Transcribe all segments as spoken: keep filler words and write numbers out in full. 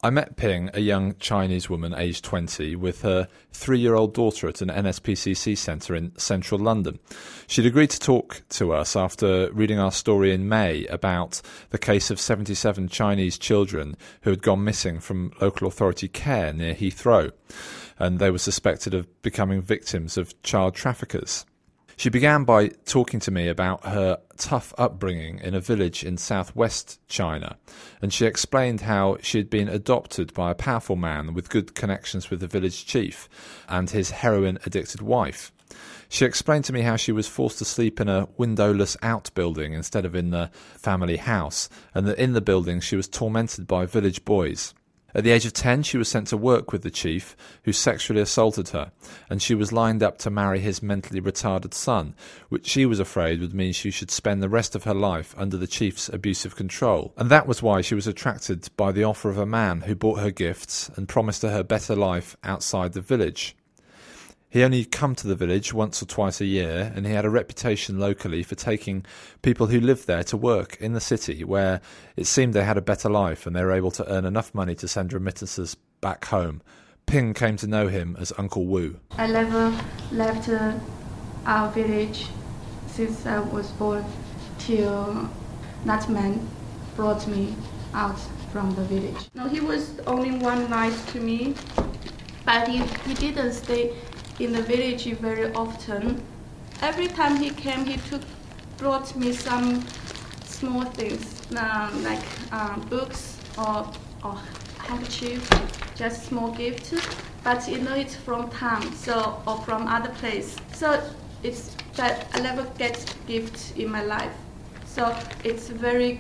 I met Ping, a young Chinese woman aged twenty, with her three-year-old daughter at an N S P C C centre in central London. She'd agreed to talk to us after reading our story in May about the case of seventy-seven Chinese children who had gone missing from local authority care near Heathrow, and they were suspected of becoming victims of child traffickers. She began by talking to me about her tough upbringing in a village in southwest China, and she explained how she had been adopted by a powerful man with good connections with the village chief and his heroin-addicted wife. She explained to me how she was forced to sleep in a windowless outbuilding instead of in the family house, and that in the building she was tormented by village boys. At the age of ten, she was sent to work with the chief, who sexually assaulted her, and she was lined up to marry his mentally retarded son, which she was afraid would mean she should spend the rest of her life under the chief's abusive control. And that was why she was attracted by the offer of a man who bought her gifts and promised her her better life outside the village. He only come to the village once or twice a year, and he had a reputation locally for taking people who lived there to work in the city, where it seemed they had a better life and they were able to earn enough money to send remittances back home. Ping came to know him as Uncle Wu. I never left uh, our village since I was born till that man brought me out from the village. No, he was only one night to me, but he, he didn't stay in the village very often. Every time he came, he took, brought me some small things, um, like um, books or, or handkerchief, just small gift. But you know, it's from town, so or from other place. So it's that I never get gifts in my life. So it's very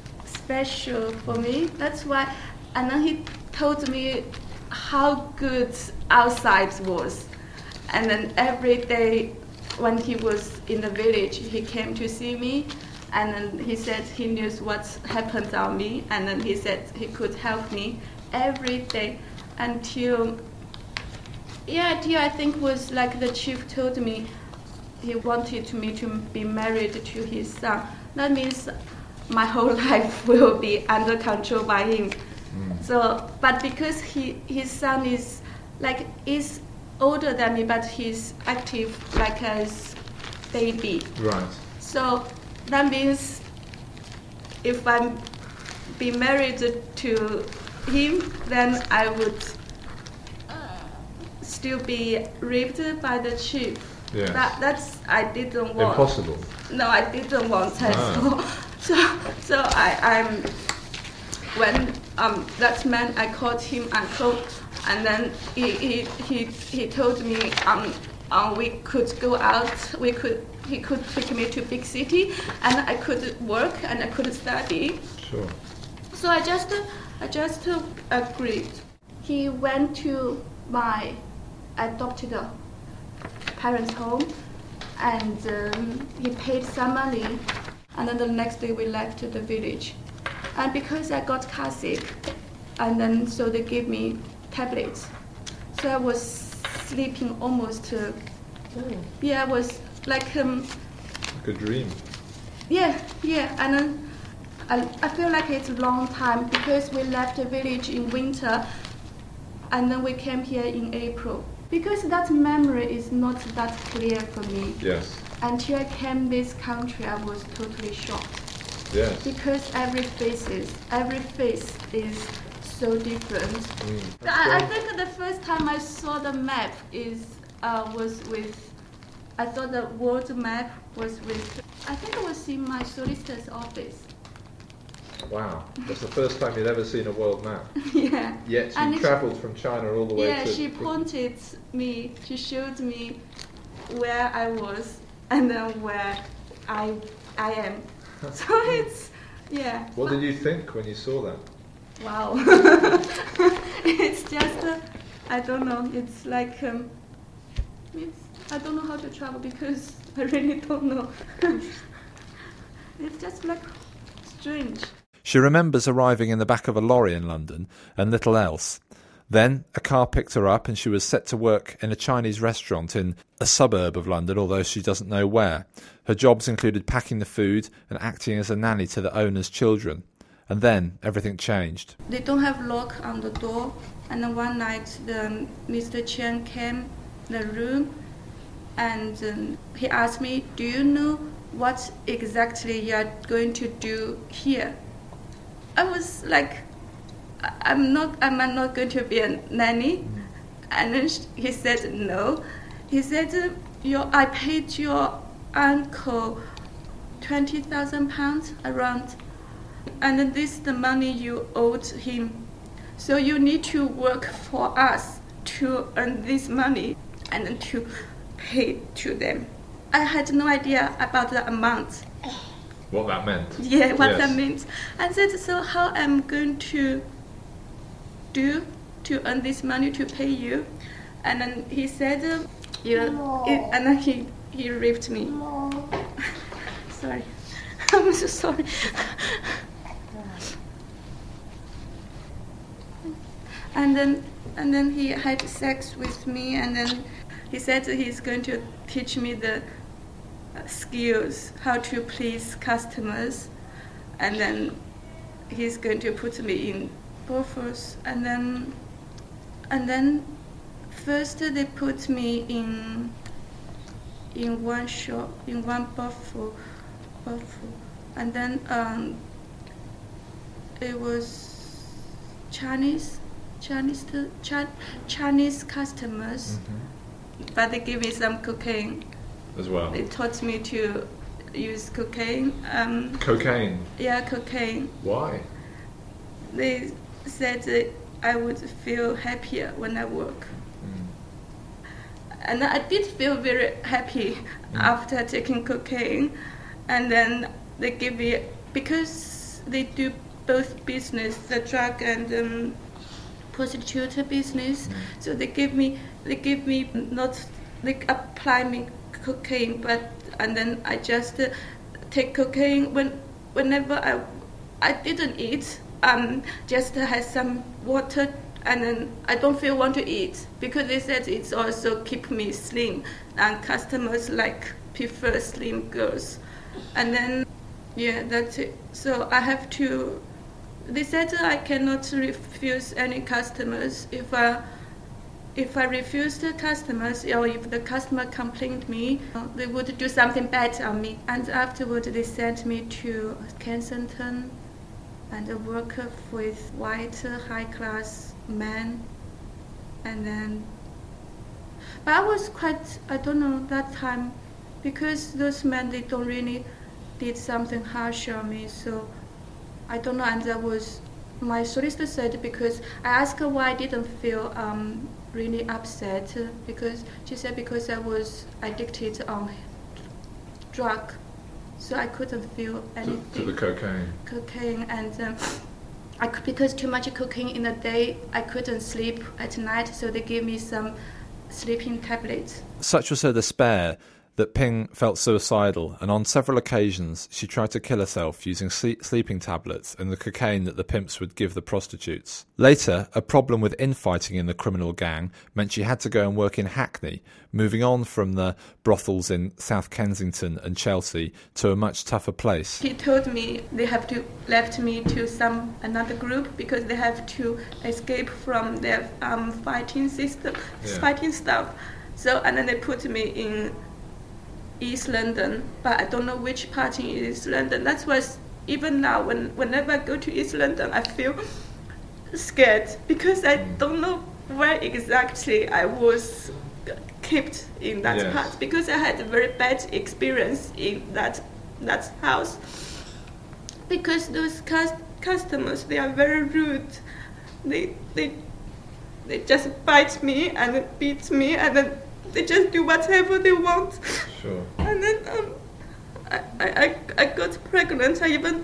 special for me. That's why. And then he told me how good outside was. And then every day when he was in the village, he came to see me, and then he said he knew what happened on me, and then he said he could help me every day until, yeah, until I think was like the chief told me he wanted me to be married to his son. That means my whole life will be under control by him. Mm. So, but because he his son is like is older than me, but he's active like a baby. Right. So that means if I'm be married to him, then I would still be raped by the chief. Yes. That that's I didn't want. Impossible. No, I didn't want that. No. So, so so I I'm when um that man I called him uncle. And then he, he, he, he told me um, um, we could go out, we could, he could take me to big city, and I could work and I could study. Sure. So I just, I just agreed. He went to my adopted parents' home, and um, he paid some money, and then the next day we left the village. And because I got car sick, and then so they gave me tablets. So I was sleeping almost, uh, oh. yeah, I was like... Um, like a dream. Yeah, yeah, and then I, I feel like it's a long time because we left the village in winter and then we came here in April. Because that memory is not that clear for me. Yes. Until I came this country, I was totally shocked. Yes. Because every face is, every face is so different. Mm. I, I think the first time I saw the map is uh, was with, I thought the world map was with, I think it was in my solicitor's office. Wow, that's the first time you'd ever seen a world map. Yeah. Yet you travelled from China all the way yeah, to... Yeah, she pointed me, she showed me where I was and then where I I am. So it's, yeah. What did you think when you saw that? Wow. It's just, uh, I don't know, it's like, um, it's, I don't know how to travel because I really don't know. It's just like strange. She remembers arriving in the back of a lorry in London and little else. Then a car picked her up and she was set to work in a Chinese restaurant in a suburb of London, although she doesn't know where. Her jobs included packing the food and acting as a nanny to the owner's children. And then everything changed. They don't have lock on the door, and then one night the Mister Chen came the room, and um, he asked me, "Do you know what exactly you are going to do here?" I was like, "I'm not. I'm not going to be a nanny." And then he said, "No." He said, "Your, I paid your uncle twenty thousand pounds around, and then this is the money you owed him. So you need to work for us to earn this money and then to pay to them." I had no idea about the amount. What that meant? Yeah, what yes. that meant. I said, "So how am I going to do to earn this money to pay you?" And then he said, uh, "Yeah," it, and then he he raped me. Sorry, I'm so sorry. And then and then he had sex with me, and then he said that he's going to teach me the skills, how to please customers, and then he's going to put me in buffers, and then and then first they put me in in one shop, in one buffer, buffer, and then um, it was Chinese Chinese Ch- Chinese customers, mm-hmm. but they gave me some cocaine as well. They taught me to use cocaine. Um, cocaine? Yeah, cocaine. Why? They said that I would feel happier when I work. Mm. And I did feel very happy mm. after taking cocaine. And then they give me, because they do both business, the drug and um, prostitute business, mm. so they give me, they give me not, they apply me cocaine, but and then I just uh, take cocaine when whenever I I didn't eat, um just had some water, and then I don't feel want to eat because they said it's also keep me slim, and customers like prefer slim girls, and then yeah, that's it. So I have to. They said I cannot refuse any customers. If I If I refuse the customers, or if the customer complained me, they would do something bad on me. And afterward, they sent me to Kensington and work with white high-class men. And then, but I was quite, I don't know, that time, because those men, they don't really did something harsh on me. So I don't know, and that was, my solicitor said, because I asked her why I didn't feel um, really upset, because she said because I was addicted on drug, so I couldn't feel anything. To, to the cocaine. Cocaine, and um, I could, because too much cocaine in the day, I couldn't sleep at night, so they gave me some sleeping tablets. Such was her despair that Ping felt suicidal, and on several occasions she tried to kill herself using sleep- sleeping tablets and the cocaine that the pimps would give the prostitutes. Later, a problem with infighting in the criminal gang meant she had to go and work in Hackney, moving on from the brothels in South Kensington and Chelsea to a much tougher place. He told me they have to left me to some another group because they have to escape from their um, fighting system, yeah. fighting stuff. So and then they put me in East London, but I don't know which part in East London. That's why even now, when whenever I go to East London, I feel scared because I don't know where exactly I was kept in that yes. part, because I had a very bad experience in that that house. Because those cus- customers, they are very rude. They they they just bite me and beat me, and then they just do whatever they want. Sure. And then um, I, I, I got pregnant. I even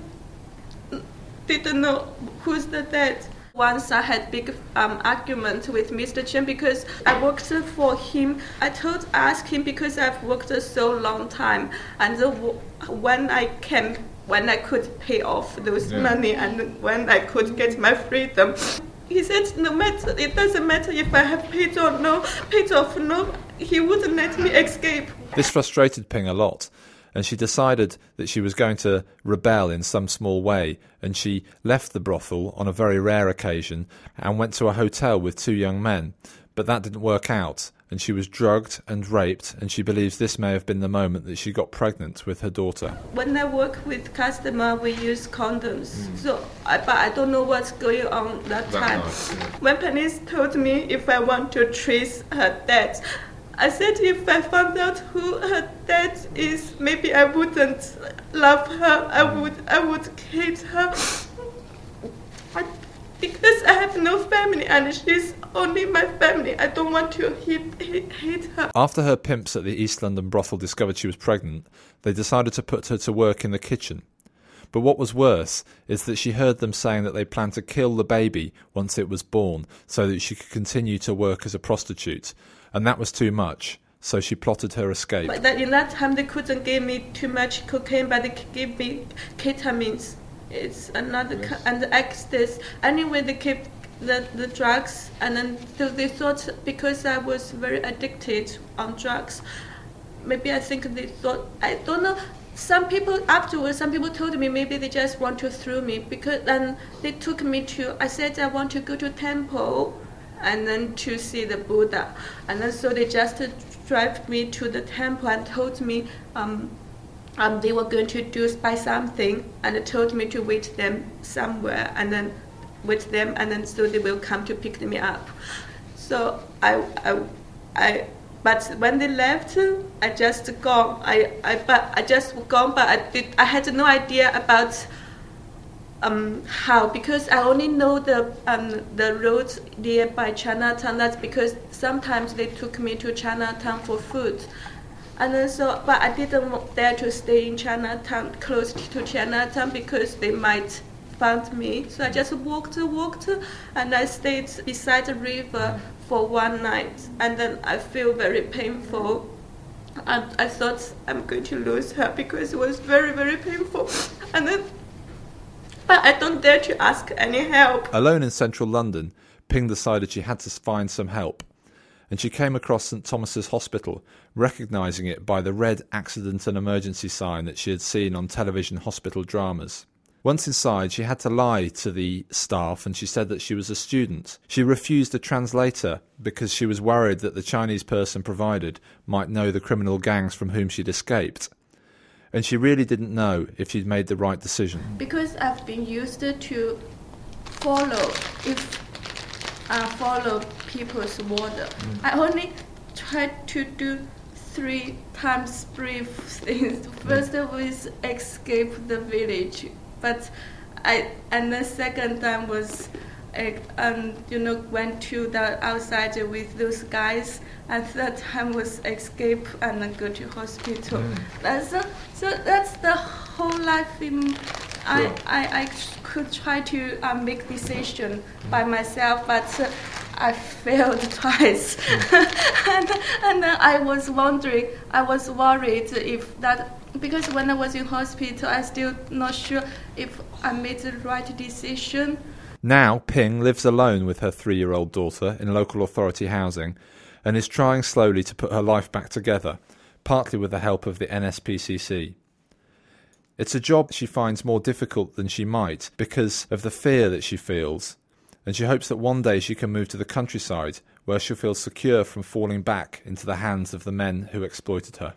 didn't know who's the dad. Once I had big um, argument with Mister Chen because I worked for him. I told, asked him because I've worked so long time, and the, when I came, when I could pay off those yeah. money, and when I could get my freedom. He said, no matter, it doesn't matter if I have paid or no, paid off no, he wouldn't let me escape. This frustrated Ping a lot, and she decided that she was going to rebel in some small way, and she left the brothel on a very rare occasion and went to a hotel with two young men. But that didn't work out, and she was drugged and raped, and she believes this may have been the moment that she got pregnant with her daughter. When I work with customer, we use condoms. Mm. So, I, but I don't know what's going on that, that time. Nice, yeah. When police told me if I want to trace her death, I said if I found out who her dad is, maybe I wouldn't love her. I would, I would hate her. I, because I have no family and she's only my family. I don't want to hate, hate, hate her. After her pimps at the East London brothel discovered she was pregnant, they decided to put her to work in the kitchen. But what was worse is that she heard them saying that they planned to kill the baby once it was born so that she could continue to work as a prostitute. And that was too much, so she plotted her escape. But that in that time they couldn't give me too much cocaine, but they gave me ketamine. It's another yes. and the ecstasy. Anyway, they kept the, the drugs, and then so they thought because I was very addicted on drugs, maybe I think they thought, I don't know, some people afterwards, some people told me maybe they just want to throw me, because then they took me to, I said I want to go to temple and then to see the Buddha, and then so they just drive me to the temple and told me um, um, they were going to do buy something, and they told me to wait them somewhere, and then wait them, and then so they will come to pick me up. So I, I, I but when they left, I just gone. I, I, but I just gone, but I did. I had no idea about um how, because I only know the um the roads nearby Chinatown. That's because sometimes they took me to Chinatown for food. And then so, but I didn't dare to stay in Chinatown, close to Chinatown, because they might find me. So I just walked, walked, and I stayed beside the river for one night. And then I feel very painful. And I thought I'm going to lose her because it was very, very painful. And then, but I don't dare to ask any help. Alone in central London, Ping decided she had to find some help. And she came across St Thomas's Hospital, recognising it by the red accident and emergency sign that she had seen on television hospital dramas. Once inside, she had to lie to the staff, and she said that she was a student. She refused a translator because she was worried that the Chinese person provided might know the criminal gangs from whom she'd escaped. And she really didn't know if she'd made the right decision. Because I've been used to follow, if I follow people's order. Mm. I only tried to do three times brief things. First was escape the village, but I and the second time was, uh, um, you know, went to the outside with those guys, and third time was escape and then go to hospital. Mm. That's a, so that's the whole life. In, I, yeah. I I could try to uh, make decision mm. by myself, but. Uh, I failed twice, mm. and and then I was wondering, I was worried if that, because when I was in hospital, I still not sure if I made the right decision. Now Ping lives alone with her three-year-old daughter in local authority housing, and is trying slowly to put her life back together, partly with the help of the N S P C C. It's a job she finds more difficult than she might because of the fear that she feels. And she hopes that one day she can move to the countryside where she'll feel secure from falling back into the hands of the men who exploited her.